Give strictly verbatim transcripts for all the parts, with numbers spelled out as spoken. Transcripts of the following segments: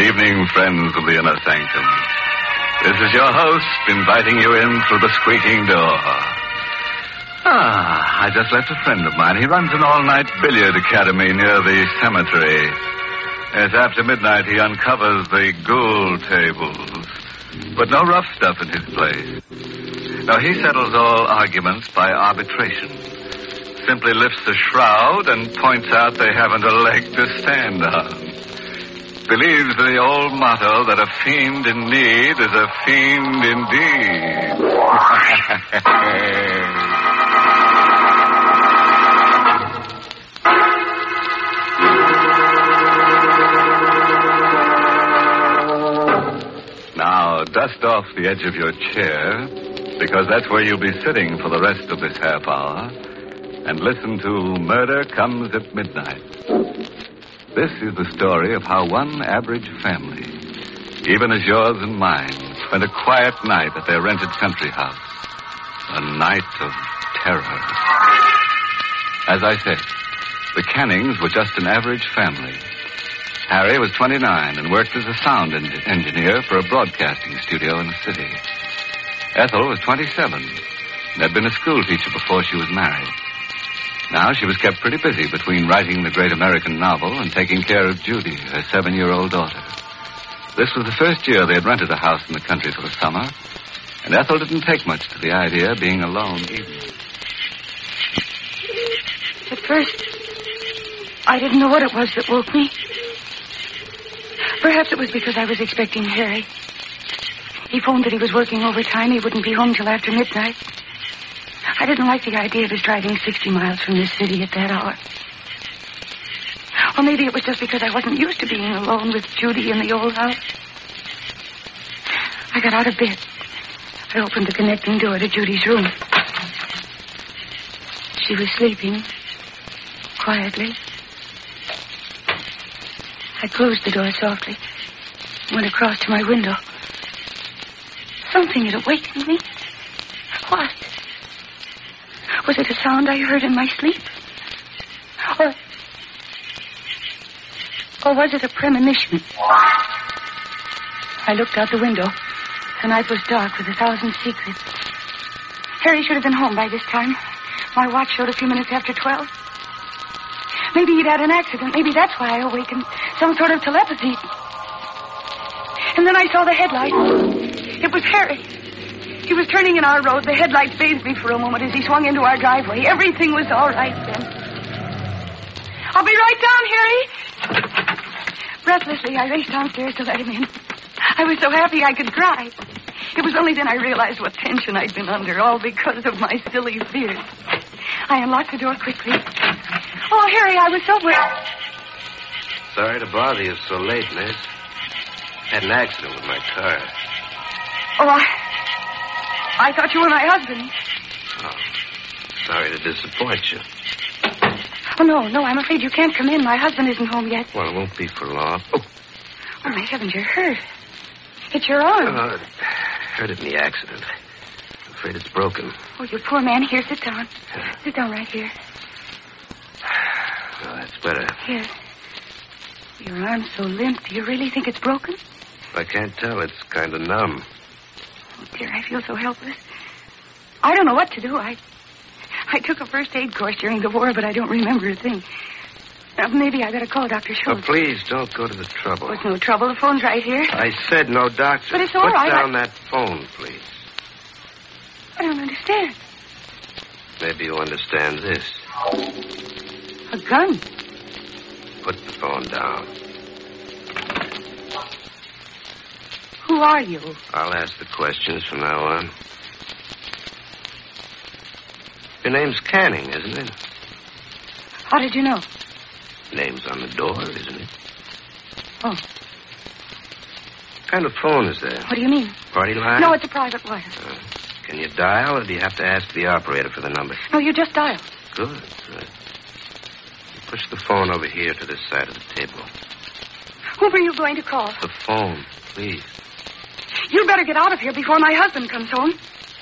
evening, friends of the Inner Sanctum. This is your host inviting you in through the squeaking door. Ah, I just left a friend of mine. He runs an all-night billiard academy near the cemetery. As after midnight, he uncovers the ghoul tables. But no rough stuff in his place. No, he settles all arguments by arbitration. Simply lifts the shroud and points out they haven't a leg to stand on. Believes the old motto that a fiend in need is a fiend indeed. Now, dust off the edge of your chair, because that's where you'll be sitting for the rest of this half hour, and listen to Murder Comes at Midnight. This is the story of how one average family, even as yours and mine, spent a quiet night at their rented country house. A night of terror. As I said, the Cannings were just an average family. Harry was twenty-nine and worked as a sound en- engineer for a broadcasting studio in the city. Ethel was twenty-seven and had been a school teacher before she was married. Now she was kept pretty busy between writing the great American novel and taking care of Judy, her seven-year-old daughter. This was the first year they had rented a house in the country for the summer, and Ethel didn't take much to the idea of being alone even. At first, I didn't know what it was that woke me. Perhaps it was because I was expecting Harry. He phoned that he was working overtime. He wouldn't be home till after midnight. I didn't like the idea of his driving sixty miles from this city at that hour. Or maybe it was just because I wasn't used to being alone with Judy in the old house. I got out of bed. I opened the connecting door to Judy's room. She was sleeping quietly. I closed the door softly, went across to my window. Something had awakened me. What? Was it a sound I heard in my sleep? Or... Or was it a premonition? I looked out the window. The night was dark with a thousand secrets. Harry should have been home by this time. My watch showed a few minutes after twelve. Maybe he'd had an accident. Maybe that's why I awakened. Some sort of telepathy. And then I saw the headlight. It was Harry. He was turning in our road. The headlights bathed me for a moment as he swung into our driveway. Everything was all right then. I'll be right down, Harry. Breathlessly, I raced downstairs to let him in. I was so happy I could cry. It was only then I realized what tension I'd been under, all because of my silly fears. I unlocked the door quickly. Oh, Harry, I was so worried. Sorry to bother you so late, miss. Had an accident with my car. Oh, I... I thought you were my husband. Oh, sorry to disappoint you. Oh, no, no, I'm afraid you can't come in. My husband isn't home yet. Well, it won't be for long. Oh, oh my heavens, you're hurt. It's your arm. Uh, hurt in the accident. I'm afraid it's broken. Oh, you poor man. Here, sit down. Sit down right here. Well, that's better. Here. Your arm's so limp. Do you really think it's broken? I can't tell. It's kind of numb. Oh, dear, I feel so helpless. I don't know what to do. I I took a first aid course during the war, but I don't remember a thing. Uh, maybe I better call Doctor Schultz. Oh, please, don't go to the trouble. Oh, it's no trouble. The phone's right here. I said no doctor. But it's all Put right. down I... that phone, please. I don't understand. Maybe you understand this. A gun? Put the phone down. Who are you? I'll ask the questions from now on. Your name's Canning, isn't it? How did you know? Name's on the door, isn't it? Oh. What kind of phone is that? What do you mean? Party line? No, it's a private wire. Uh, can you dial, or do you have to ask the operator for the number? No, you just dial. Good, good. Push the phone over here to this side of the table. Who were you going to call? The phone, please. You better get out of here before my husband comes home.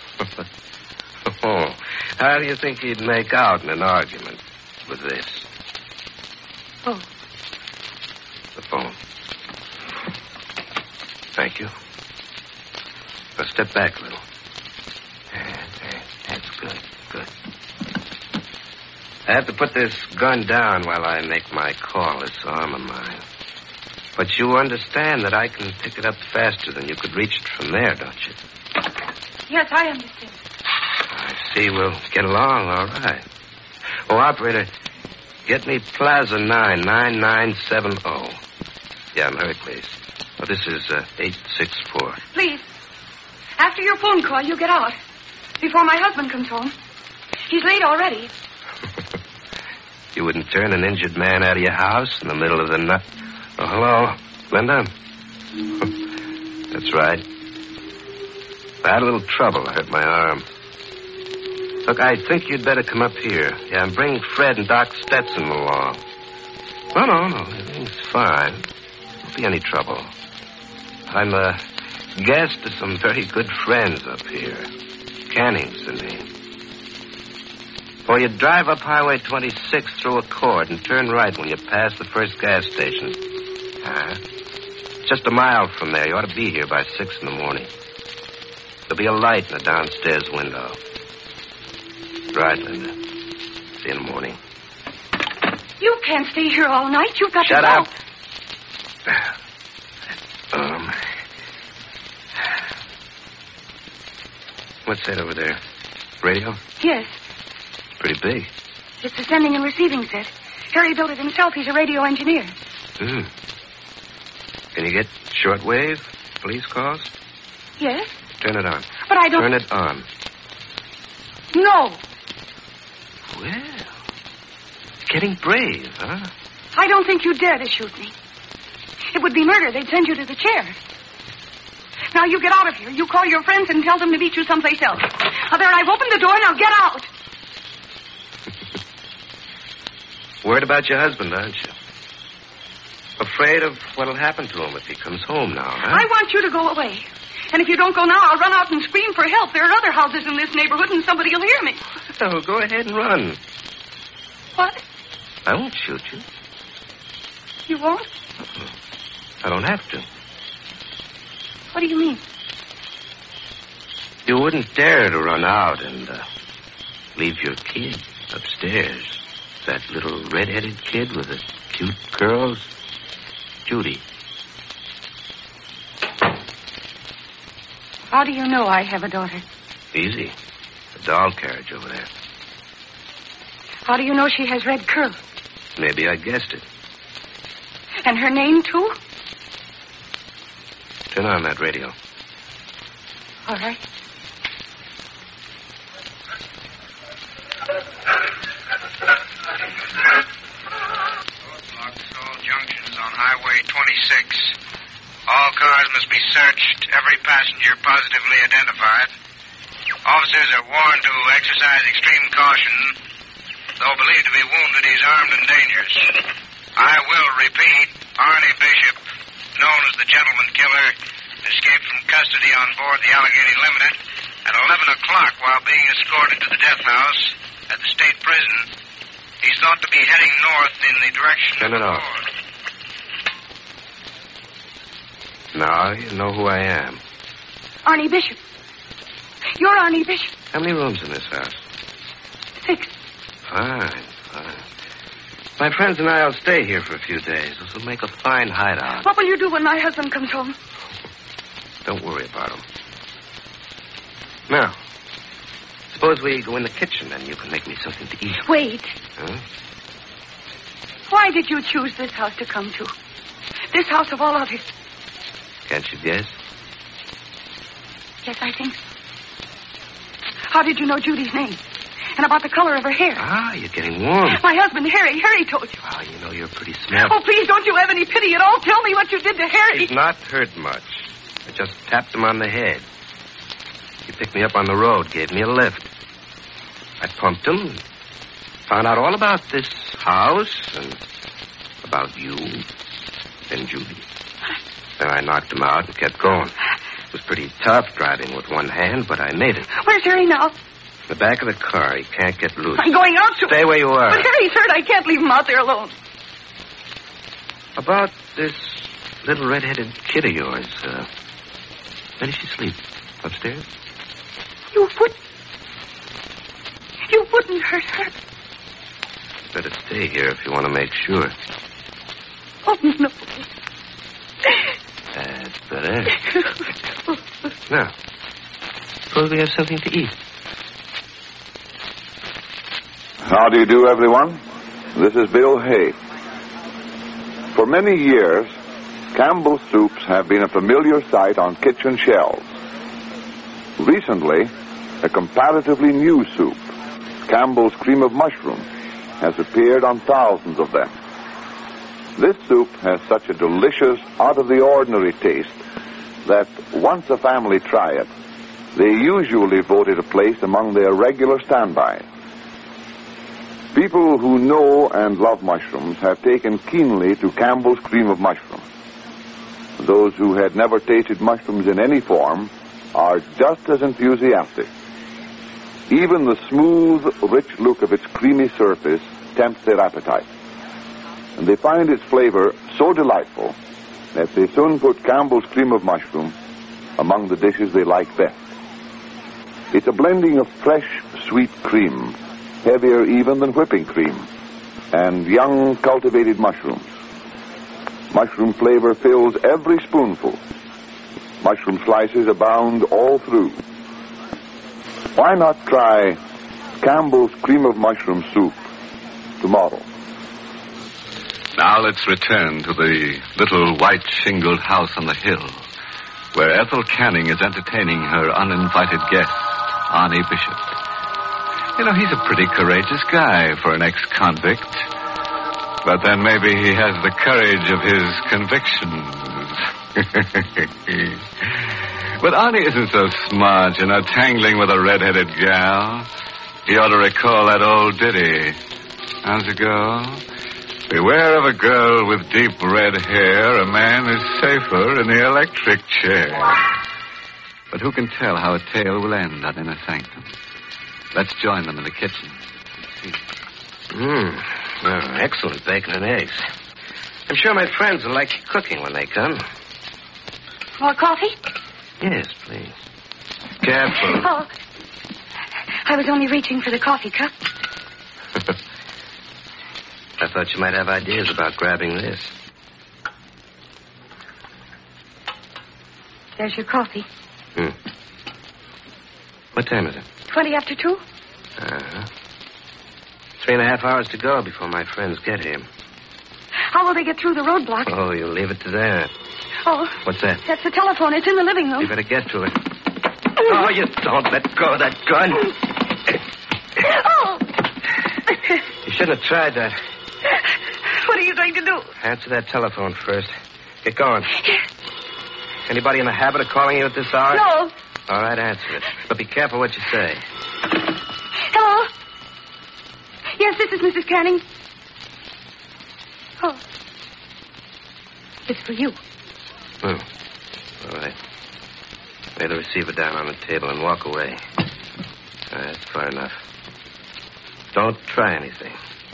Oh, how do you think he'd make out in an argument with this? Oh. The phone. Thank you. Now step back a little. There, there. That's good. Good. I have to put this gun down while I make my call, this arm of mine. But you understand that I can pick it up faster than you could reach it from there, don't you? Yes, I understand. I see. We'll get along all right. Oh, operator, get me Plaza nine, nine nine seven zero. Yeah, I'm Hercules. Oh, this is uh, eight six four. Please, after your phone call, you get out. Before my husband comes home. He's late already. You wouldn't turn an injured man out of your house in the middle of the night. Oh, hello, Linda. That's right. I had a little trouble. I hurt my arm. Look, I think you'd better come up here. Yeah, and bring Fred and Doc Stetson along. No, no, no. Everything's fine. Won't be any trouble. I'm a guest of some very good friends up here. Canning's the name. Or you drive up Highway twenty-six through Accord and turn right when you pass the first gas station. Uh, just a mile from there. You ought to be here by six in the morning. There'll be a light in the downstairs window. Right, Linda. See you in the morning. You can't stay here all night. You've got Shut to go. up. Um. What's that over there? Radio? Yes. Pretty big. It's a sending and receiving set. Harry built it himself. He's a radio engineer. Hmm. Can you get shortwave police calls? Yes, Turn it on. but I don't... Turn it on. No. Well, getting brave, huh? I don't think you'd dare to shoot me. It would be murder. They'd send you to the chair. Now, you get out of here. You call your friends and tell them to meet you someplace else. Now, there, I've opened the door. Now, get out. Worried about your husband, aren't you? Afraid of what'll happen to him if he comes home now, huh? I want you to go away. And if you don't go now, I'll run out and scream for help. There are other houses in this neighborhood, and somebody will hear me. Oh, go ahead and run. What? I won't shoot you. You won't? Uh-uh. I don't have to. What do you mean? You wouldn't dare to run out and uh, leave your kid upstairs. That little red-headed kid with the cute curls. Judy. How do you know I have a daughter? Easy. The doll carriage over there. How do you know she has red curls? Maybe I guessed it. And her name, too? Turn on that radio. All right. Roadblocks all junctions on Highway twenty-six. All cars must be searched, every passenger positively identified. Officers are warned to exercise extreme caution. Though believed to be wounded, he's armed and dangerous. I will repeat, Arnie Bishop, known as the Gentleman Killer, escaped from custody on board the Allegheny Limited at eleven o'clock while being escorted to the death house at the state prison. He's thought to be heading north in the direction Turn it of off. Ford. Now you know who I am. Arnie Bishop. You're Arnie Bishop. How many rooms in this house? Six. Fine, fine. My friends and I will stay here for a few days. This will make a fine hideout. What will you do when my husband comes home? Don't worry about him. Now, suppose we go in the kitchen and you can make me something to eat. Wait. Huh? Why did you choose this house to come to? This house of all others. Can't you guess? Yes, I think so. How did you know Judy's name? And about the color of her hair? Ah, you're getting warm. My husband, Harry. Harry told you. Well, you know you're pretty smart. Oh, please, don't you have any pity at all? Tell me what you did to Harry. He's not hurt much. I just tapped him on the head. He picked me up on the road, gave me a lift. I pumped him, found out all about this house and about you and Judy. Then I knocked him out and kept going. It was pretty tough driving with one hand, but I made it. Where's Harry now? In the back of the car. He can't get loose. I'm going out to... Stay where you are. But Harry's hurt. I can't leave him out there alone. About this little red-headed kid of yours, uh, Where does she sleep? Upstairs? You wouldn't. You wouldn't hurt her. Better stay here if you want to make sure. Oh, no. That's better. Now, suppose we have something to eat. How do you do, everyone? This is Bill Hay. For many years, Campbell's soups have been a familiar sight on kitchen shelves. Recently, a comparatively new soup, Campbell's Cream of Mushroom, has appeared on thousands of them. This soup has such a delicious, out-of-the-ordinary taste that once a family try it, they usually vote it a place among their regular standbys. People who know and love mushrooms have taken keenly to Campbell's Cream of Mushroom. Those who had never tasted mushrooms in any form are just as enthusiastic. Even the smooth, rich look of its creamy surface tempts their appetite. And they find its flavor so delightful that they soon put Campbell's Cream of Mushroom among the dishes they like best. It's a blending of fresh, sweet cream, heavier even than whipping cream, and young, cultivated mushrooms. Mushroom flavor fills every spoonful. Mushroom slices abound all through. Why not try Campbell's Cream of Mushroom soup tomorrow? Now let's return to the little white-shingled house on the hill, where Ethel Canning is entertaining her uninvited guest, Arnie Bishop. You know, he's a pretty courageous guy for an ex-convict. But then maybe he has the courage of his convictions. But Arnie isn't so smart, you know, tangling with a red-headed gal. He ought to recall that old ditty. How's it go? Beware of a girl with deep red hair. A man is safer in the electric chair. But who can tell how a tale will end on Inner Sanctum? Let's join them in the kitchen. Mmm. Oh, excellent bacon and eggs. I'm sure my friends will like cooking when they come. More coffee? Yes, please. Careful. Oh. I was only reaching for the coffee cup. I thought you might have ideas about grabbing this. There's your coffee. Hmm. What time is it? Twenty after two? Uh-huh. Three and a half hours to go before my friends get here. How will they get through the roadblock? Oh, you'll leave it to them. Oh. What's that? That's the telephone. It's in the living room. You better get to it. Oh, you don't let go of that gun. Oh! You shouldn't have tried that. What are you going to do? Answer that telephone first. Get going. Anybody in the habit of calling you at this hour? No. All right, answer it. But be careful what you say. Hello? Yes, this is Missus Canning. Oh. It's for you. Hmm. All right. Lay the receiver down on the table and walk away. All right, that's far enough. Don't try anything.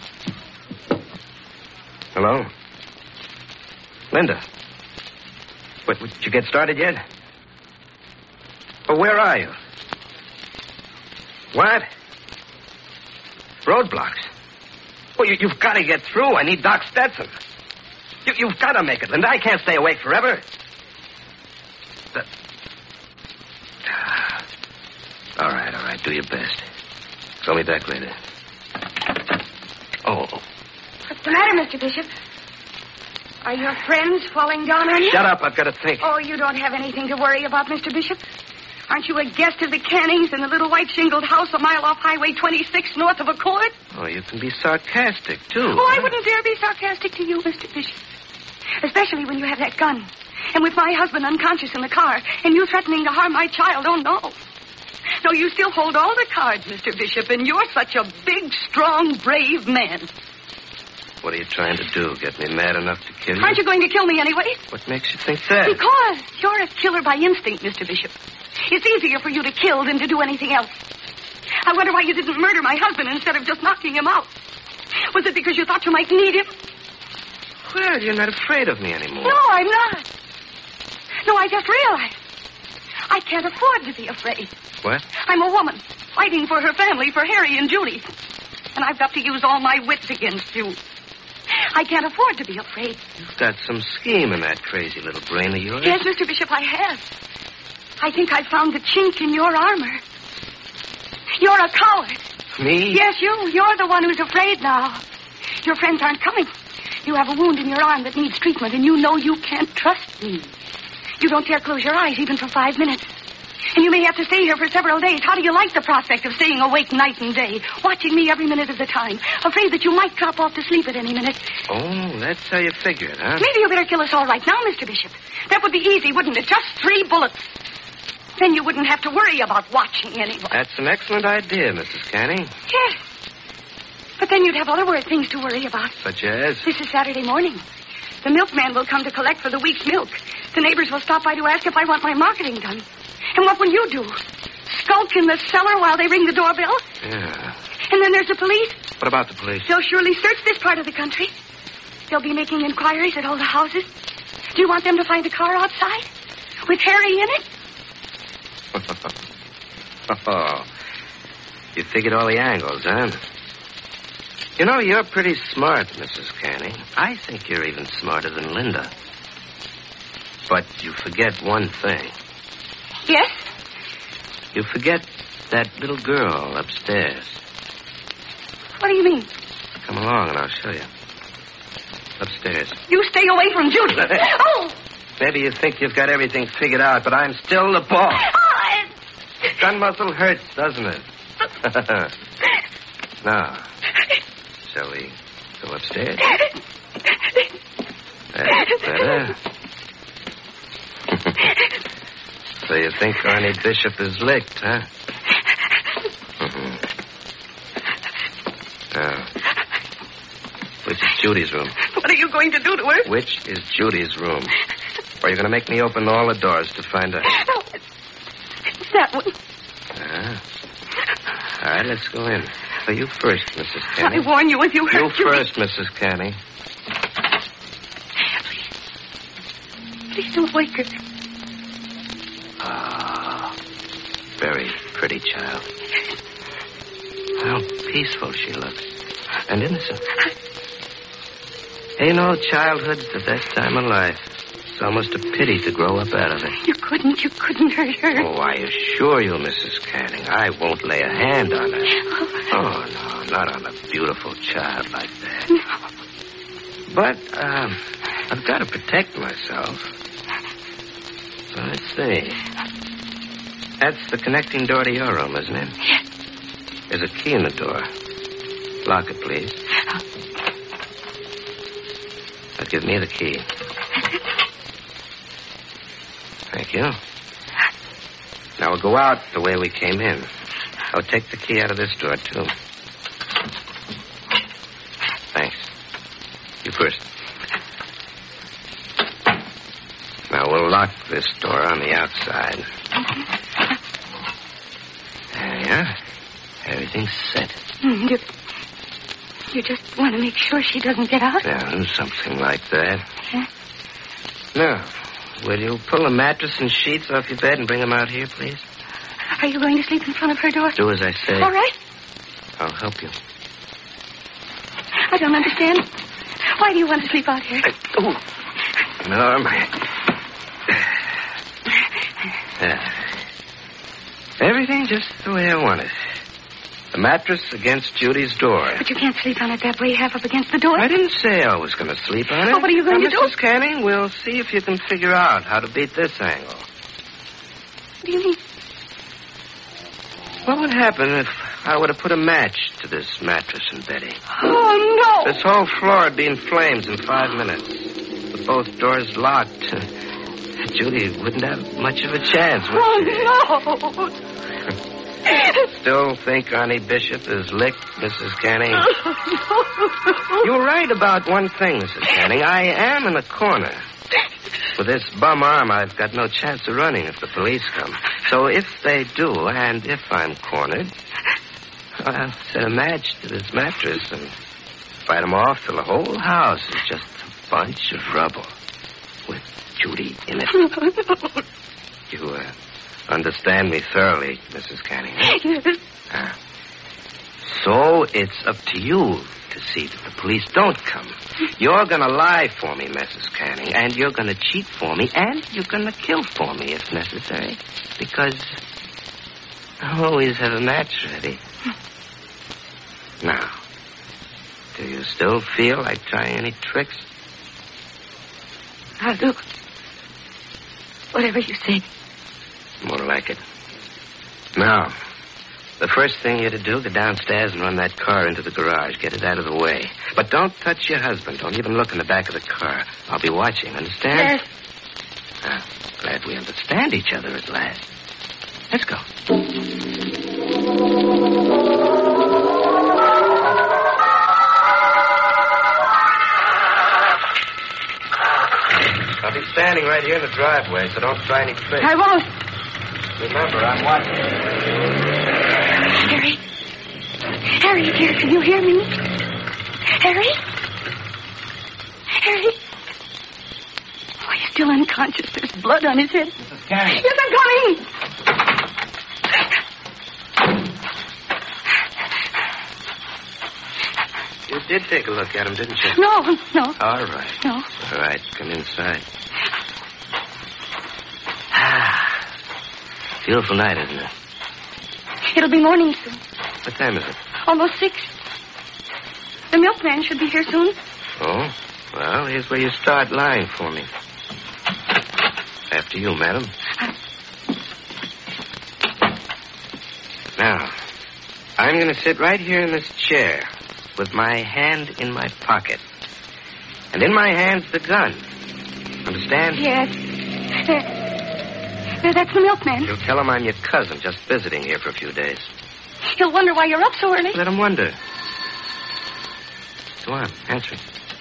Hello? Linda? What, did you get started yet? Oh, where are you? What? Roadblocks? Well, you, you've got to get through. I need Doc Stetson. You, you've got to make it, Linda. I can't stay awake forever. The... All right, all right. Do your best. Call me back later. Oh. What's the matter, Mister Bishop? Are your friends falling down on you? Shut up. I've got to think. Oh, you don't have anything to worry about, Mister Bishop. Aren't you a guest of the Cannings in the little white-shingled house a mile off Highway twenty-six north of Accord? Oh, you can be sarcastic, too. Oh, I wouldn't dare be sarcastic to you, Mister Bishop. Especially when you have that gun. And with my husband unconscious in the car, and you threatening to harm my child. Oh, no. No, you still hold all the cards, Mister Bishop, and you're such a big, strong, brave man. What are you trying to do? Get me mad enough to kill you? Aren't you going to kill me anyway? What makes you think that? Because you're a killer by instinct, Mister Bishop. It's easier for you to kill than to do anything else. I wonder why you didn't murder my husband instead of just knocking him out. Was it because you thought you might need him? Well, you're not afraid of me anymore. No, I'm not. No, I just realized. I can't afford to be afraid. What? I'm a woman fighting for her family, for Harry and Judy. And I've got to use all my wits against you. I can't afford to be afraid. You've got some scheme in that crazy little brain of yours. Yes, Mister Bishop, I have. I think I found the chink in your armor. You're a coward. Me? Yes, you. You're the one who's afraid now. Your friends aren't coming. You have a wound in your arm that needs treatment, and you know you can't trust me. You don't dare close your eyes even for five minutes. And you may have to stay here for several days. How do you like the prospect of staying awake night and day, watching me every minute of the time, afraid that you might drop off to sleep at any minute? Oh, that's how you figure it, huh? Maybe you better kill us all right now, Mister Bishop. That would be easy, wouldn't it? Just three bullets. Then you wouldn't have to worry about watching anyone. That's an excellent idea, Missus Canning. Yes. But then you'd have other wor- things to worry about. Such as? This is Saturday morning. The milkman will come to collect for the week's milk. The neighbors will stop by to ask if I want my marketing done. And what will you do? Skulk in the cellar while they ring the doorbell? Yeah. And then there's the police. What about the police? They'll surely search this part of the country. They'll be making inquiries at all the houses. Do you want them to find a car outside? With Harry in it? Oh. You figured all the angles, huh? You know, you're pretty smart, Missus Canning. I think you're even smarter than Linda. But you forget one thing. Yes? You forget that little girl upstairs. What do you mean? Come along and I'll show you. Upstairs. You stay away from Judy. Oh! Maybe you think you've got everything figured out, but I'm still the boss. Oh, I... Gun muscle hurts, doesn't it? Now, shall we go upstairs? That's better. So you think Arnie Bishop is licked, huh? Mm-hmm. Now, which is Judy's room? What are you going to do to her? Which is Judy's room? Or are you going to make me open all the doors to find out? No, it's that one. Ah. All right, let's go in. So you first, Missus Canning. I warn you, if you hurt You Judy... first, Missus Canning. Please. Please don't wake her. Ah, very pretty child. How peaceful she looks. And innocent. Ain't no childhood's the best time of life. It's almost a pity to grow up out of it. You couldn't, you couldn't hurt her. Oh, I assure you, Missus Canning, I won't lay a hand on her. Oh, Oh, no, not on a beautiful child like that. no. But, um, I've got to protect myself. So let's see. That's the connecting door to your room, isn't it? Yes. There's a key in the door. Lock it, please. Now give me the key. Thank you. Now we'll go out the way we came in. I'll take the key out of this door, too. Thanks. You first. Now we'll lock this door on the outside. There you are. Everything's set. Mm, You, you just want to make sure she doesn't get out? Yeah, something like that. Yeah. Now, will you pull the mattress and sheets off your bed and bring them out here, please? Are you going to sleep in front of her door? Do as I say. All right. I'll help you. I don't understand. Why do you want to sleep out here? Oh, an arm. Yeah. Everything just the way I want it. The mattress against Judy's door. But you can't sleep on it that way, half up against the door. I didn't say I was going to sleep on it. Well, what are you going now, to do? Missus Canning, we'll see if you can figure out how to beat this angle. What do you mean? What would happen if I were to put a match to this mattress and bedding? Oh, no. This whole floor would be in flames in five minutes. With both doors locked. Judy wouldn't have much of a chance, would she? Oh, no. Still think Arnie Bishop is licked, Missus Canning? Oh, no. You're right about one thing, Missus Canning. I am in a corner. With this bum arm, I've got no chance of running if the police come. So if they do, and if I'm cornered, I'll set a match to this mattress and fight them off till the whole house is just a bunch of rubble with Judy in it. You, uh, Understand me thoroughly, Missus Canning. Yes. Ah. So it's up to you to see that the police don't come. You're going to lie for me, Missus Canning, and you're going to cheat for me, and you're going to kill for me if necessary, because I always have a match ready. Now, do you still feel like trying any tricks? I'll do whatever you say. More like it. Now, the first thing you're to do, go downstairs and run that car into the garage. Get it out of the way. But don't touch your husband. Don't even look in the back of the car. I'll be watching, understand? Yes. Ah, glad we understand each other at last. Let's go. I'll be standing right here in the driveway, so don't try any tricks. I won't. Remember, I'm watching. Harry. Harry, dear, can you hear me? Harry? Harry? Oh, he's still unconscious. There's blood on his head. Missus Canning. Yes, I'm coming. You did take a look at him, didn't you? No, no. All right. No. All right, come inside. Ah, beautiful night, isn't it? It'll be morning soon. What time is it? Almost six. The milkman should be here soon. Oh, well, here's where you start lying for me. After you, madam. Now, I'm going to sit right here in this chair with my hand in my pocket. And in my hand's the gun. Understand? Yes. There. There, that's the milkman. You'll tell him I'm your cousin, just visiting here for a few days. He'll wonder why you're up so early. Let him wonder. Go on, answer.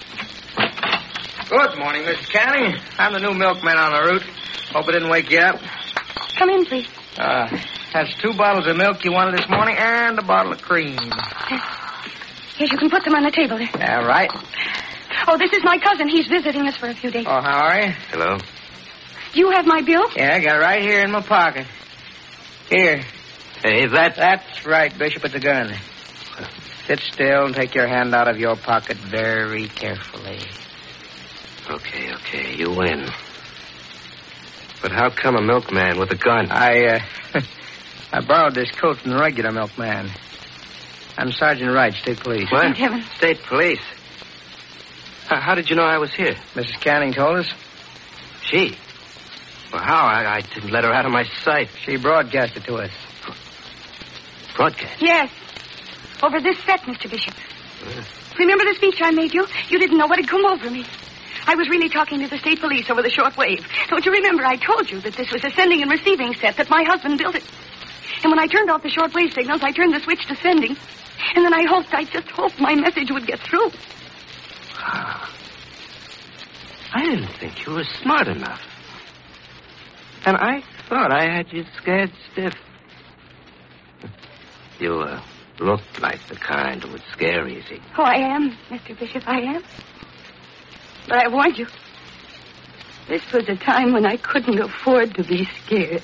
Good morning, Missus Canning. I'm the new milkman on the route. Hope I didn't wake you up. Come in, please. Uh, that's two bottles of milk you wanted this morning and a bottle of cream. Yes, you can put them on the table there. Yeah, right. Oh, this is my cousin. He's visiting us for a few days. Oh, how are you? Hello? You have my bill? Yeah, I got it right here in my pocket. Here. Hey, that... That's right, Bishop, it's a gun. Sit still and take your hand out of your pocket very carefully. Okay, okay, you win. But how come a milkman with a gun? I, uh, I borrowed this coat from the regular milkman. I'm Sergeant Wright, State Police. What? Thank heaven. State Police? How, how did you know I was here? Missus Canning told us. She? Well, how? I, I didn't let her out of my sight. She broadcast it to us. Broadcast? Yes. Over this set, Mister Bishop. Uh. Remember the speech I made you? You didn't know what had come over me. I was really talking to the state police over the short wave. Don't you remember I told you that this was a sending and receiving set, that my husband built it? And when I turned off the short wave signals, I turned the switch to sending. And then I hoped, I just hoped my message would get through. Ah. I didn't think you were smart enough. And I thought I had you scared stiff. You, uh, looked like the kind who would scare easy. Oh, I am, Mister Bishop, I am. But I warned you. This was a time when I couldn't afford to be scared.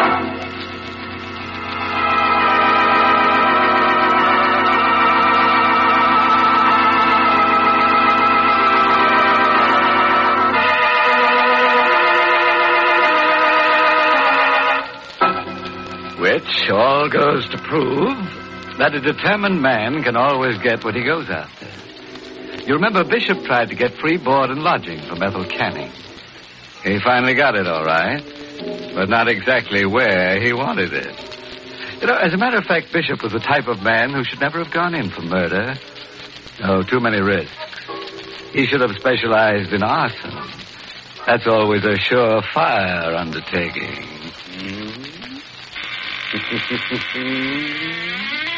Which all goes to prove that a determined man can always get what he goes after. You remember Bishop tried to get free board and lodging from Ethel Canning. He finally got it, all right, but not exactly where he wanted it. You know, as a matter of fact, Bishop was the type of man who should never have gone in for murder. Oh, too many risks. He should have specialized in arson. That's always a surefire undertaking. Mm-hmm.